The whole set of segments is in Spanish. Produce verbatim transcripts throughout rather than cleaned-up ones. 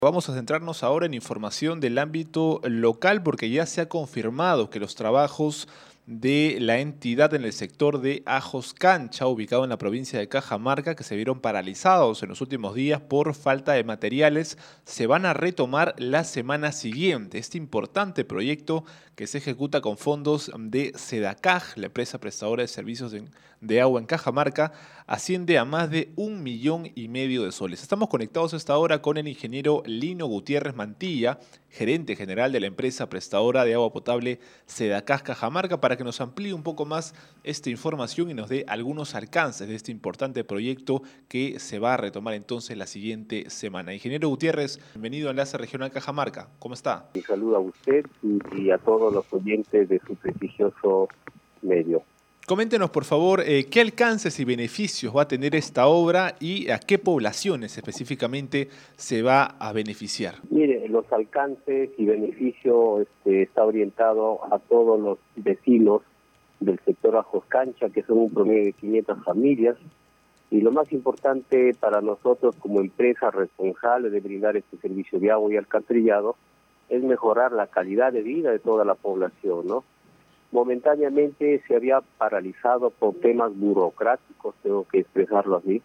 Vamos a centrarnos ahora en información del ámbito local porque ya se ha confirmado que los trabajos de la entidad en el sector de Ajos Cancha, ubicado en la provincia de Cajamarca, que se vieron paralizados en los últimos días por falta de materiales, se van a retomar la semana siguiente. Este importante proyecto que se ejecuta con fondos de Sedacaj, la empresa prestadora de servicios de, de agua en Cajamarca, asciende a más de un millón y medio de soles. Estamos conectados a esta hora con el ingeniero Lino Gutiérrez Mantilla, gerente general de la empresa prestadora de agua potable Sedacaj Cajamarca, para que nos amplíe un poco más esta información y nos dé algunos alcances de este importante proyecto que se va a retomar entonces la siguiente semana. Ingeniero Gutiérrez, bienvenido a Enlace Regional Cajamarca. ¿Cómo está? Y saludo a usted y a todos los oyentes de su prestigioso medio. Coméntenos, por favor, eh, qué alcances y beneficios va a tener esta obra y a qué poblaciones específicamente se va a beneficiar. Mire, los alcances y beneficios este, está orientado a todos los vecinos del sector Ajos Cancha, que son un promedio de quinientas familias, y lo más importante para nosotros como empresa responsable de brindar este servicio de agua y alcantarillado es mejorar la calidad de vida de toda la población, ¿no? Momentáneamente se había paralizado por temas burocráticos, tengo que expresarlo así.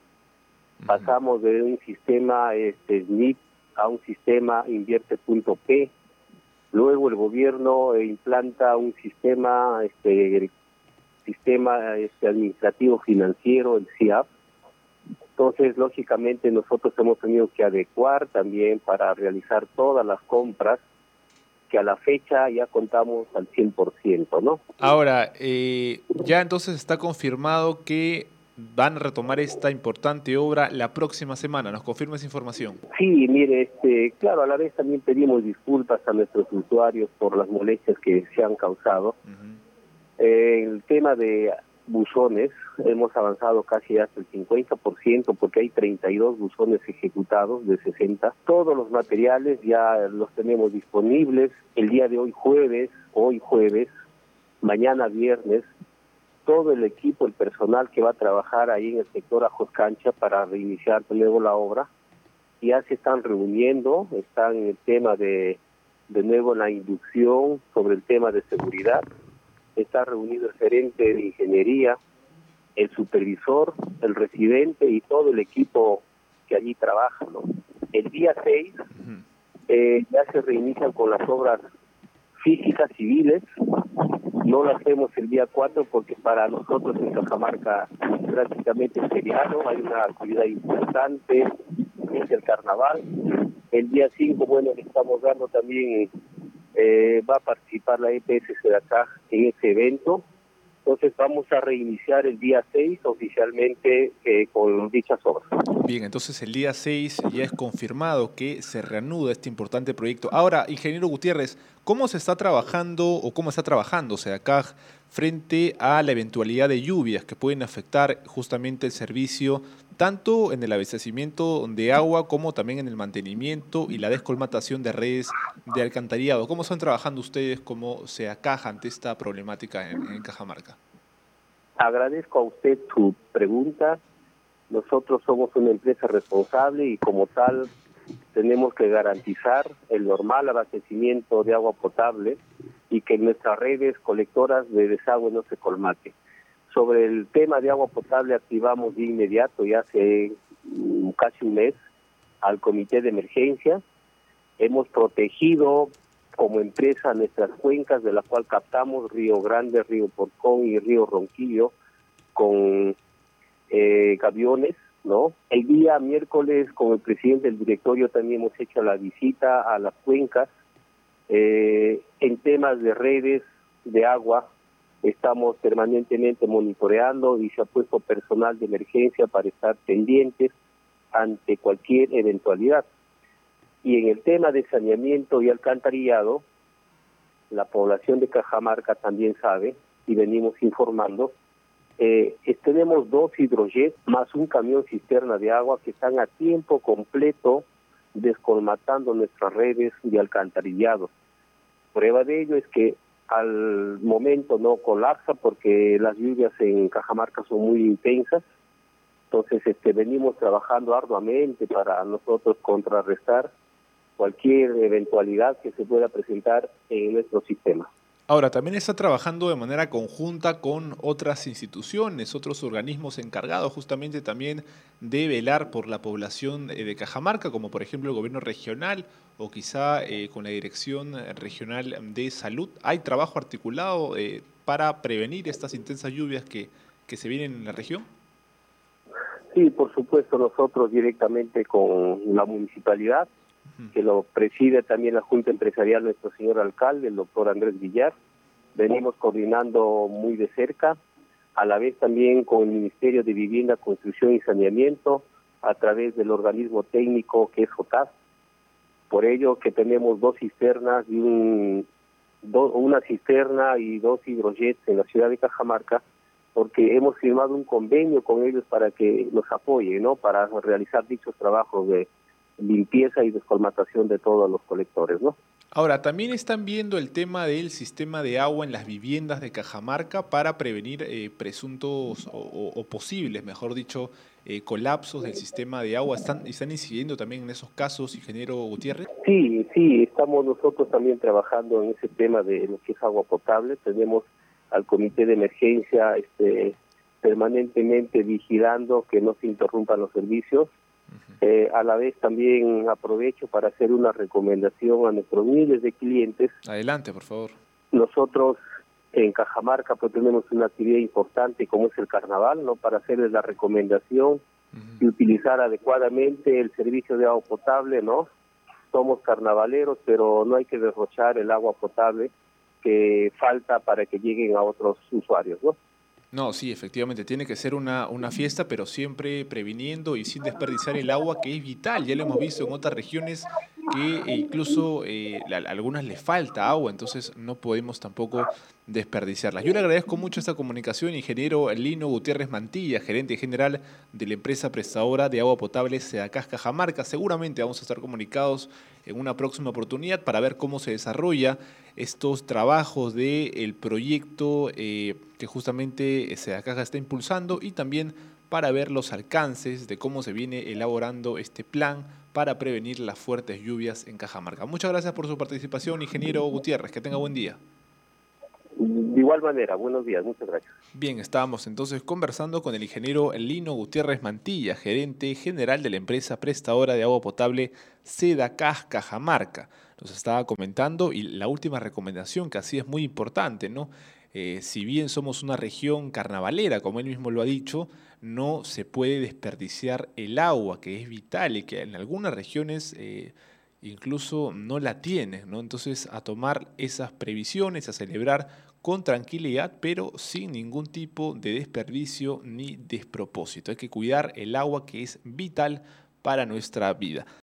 Pasamos de un sistema este, S N I P a un sistema invierte.p. Luego el gobierno implanta un sistema, este, el sistema este, administrativo financiero, el C I A F. Entonces, lógicamente, nosotros hemos tenido que adecuar también para realizar todas las compras, que a la fecha ya contamos al cien por ciento, ¿no? Ahora, eh, ya entonces está confirmado que van a retomar esta importante obra la próxima semana. ¿Nos confirma esa información? Sí, mire, este, claro, a la vez también pedimos disculpas a nuestros usuarios por las molestias que se han causado. Uh-huh. eh, el tema de buzones, hemos avanzado casi hasta el cincuenta por ciento porque hay treinta y dos buzones ejecutados de sesenta. Todos los materiales ya los tenemos disponibles. El día de hoy jueves, hoy jueves, mañana viernes, todo el equipo, el personal que va a trabajar ahí en el sector Ajos Cancha para reiniciar de nuevo la obra, ya se están reuniendo, están en el tema de, de nuevo la inducción sobre el tema de seguridad. Está reunido el gerente de ingeniería, el supervisor, el residente y todo el equipo que allí trabaja, ¿no? El día seis eh, ya se reinician con las obras físicas civiles. No lo hacemos el día cuatro porque para nosotros en Cajamarca prácticamente es feriado, hay una actividad importante, es el carnaval. El día cinco, bueno, le estamos dando también... Eh, va a participar la E P S Sedacaj en ese evento. Entonces vamos a reiniciar el día seis oficialmente eh, con dichas obras. Bien, entonces el día seis ya es confirmado que se reanuda este importante proyecto. Ahora, ingeniero Gutiérrez, ¿cómo se está trabajando o cómo está trabajando Sedacaj frente a la eventualidad de lluvias que pueden afectar justamente el servicio, tanto en el abastecimiento de agua como también en el mantenimiento y la descolmatación de redes de alcantarillado? ¿Cómo están trabajando ustedes como Sedacaj ante esta problemática en, en Cajamarca? Agradezco a usted su pregunta. Nosotros somos una empresa responsable y como tal tenemos que garantizar el normal abastecimiento de agua potable y que nuestras redes colectoras de desagüe no se colmate. Sobre el tema de agua potable activamos de inmediato, ya hace um, casi un mes, al comité de emergencia. Hemos protegido como empresa nuestras cuencas, de la cual captamos Río Grande, Río Porcón y Río Ronquillo con eh, gaviones, ¿no? El día miércoles con el presidente del directorio también hemos hecho la visita a las cuencas. Eh, en temas de redes de agua estamos permanentemente monitoreando y se ha puesto personal de emergencia para estar pendientes ante cualquier eventualidad. Y en el tema de saneamiento y alcantarillado, la población de Cajamarca también sabe, y venimos informando, eh, tenemos dos hidrojets más un camión cisterna de agua que están a tiempo completo descolmatando nuestras redes de alcantarillado. Prueba de ello es que al momento no colapsa porque las lluvias en Cajamarca son muy intensas. Entonces este venimos trabajando arduamente para nosotros contrarrestar cualquier eventualidad que se pueda presentar en nuestro sistema. Ahora, también está trabajando de manera conjunta con otras instituciones, otros organismos encargados justamente también de velar por la población eh, de Cajamarca, como por ejemplo el gobierno regional o quizá eh, con la Dirección Regional de Salud. ¿Hay trabajo articulado eh, para prevenir estas intensas lluvias que, que se vienen en la región? Sí, por supuesto, nosotros directamente con la municipalidad, que lo preside también la Junta Empresarial, nuestro señor alcalde, el doctor Andrés Villar, venimos coordinando muy de cerca, a la vez también con el Ministerio de Vivienda, Construcción y Saneamiento, a través del organismo técnico que es JOTAS. Por ello que tenemos dos cisternas y un, do, una cisterna y dos hidrojets en la ciudad de Cajamarca, porque hemos firmado un convenio con ellos para que nos apoyen, ¿no? Para realizar dichos trabajos de limpieza y descolmatación de todos los colectores, ¿no? Ahora, también están viendo el tema del sistema de agua en las viviendas de Cajamarca para prevenir eh, presuntos o, o, o posibles, mejor dicho, eh, colapsos del sistema de agua. ¿Están, ¿Están incidiendo también en esos casos, ingeniero Gutiérrez? Sí, sí, estamos nosotros también trabajando en ese tema de lo que es agua potable. Tenemos al comité de emergencia este, permanentemente vigilando que no se interrumpan los servicios. Eh, a la vez también aprovecho para hacer una recomendación a nuestros miles de clientes. Adelante, por favor. Nosotros en Cajamarca pues tenemos una actividad importante como es el carnaval, ¿no? Para hacerles la recomendación uh-huh. de utilizar adecuadamente el servicio de agua potable, ¿no? Somos carnavaleros, pero no hay que derrochar el agua potable que falta para que lleguen a otros usuarios, ¿no? No, sí, efectivamente, tiene que ser una, una fiesta, pero siempre previniendo y sin desperdiciar el agua, que es vital. Ya lo hemos visto en otras regiones que incluso eh, a algunas les falta agua, entonces no podemos tampoco desperdiciarlas. Yo le agradezco mucho esta comunicación, ingeniero Lino Gutiérrez Mantilla, gerente general de la empresa prestadora de agua potable Sedacás Cajamarca. Seguramente vamos a estar comunicados en una próxima oportunidad para ver cómo se desarrolla estos trabajos del proyecto eh, que justamente Sedacás está impulsando y también para ver los alcances de cómo se viene elaborando este plan para prevenir las fuertes lluvias en Cajamarca. Muchas gracias por su participación, ingeniero Gutiérrez. Que tenga buen día. De igual manera, buenos días, muchas gracias. Bien, estábamos entonces conversando con el ingeniero Lino Gutiérrez Mantilla, gerente general de la empresa prestadora de agua potable Sedacás Cajamarca. Nos estaba comentando y la última recomendación que así es muy importante, ¿no? Eh, si bien somos una región carnavalera, como él mismo lo ha dicho, no se puede desperdiciar el agua, que es vital y que en algunas regiones eh, incluso no la tienen, ¿no? Entonces, a tomar esas previsiones, a celebrar con tranquilidad, pero sin ningún tipo de desperdicio ni despropósito. Hay que cuidar el agua, que es vital para nuestra vida.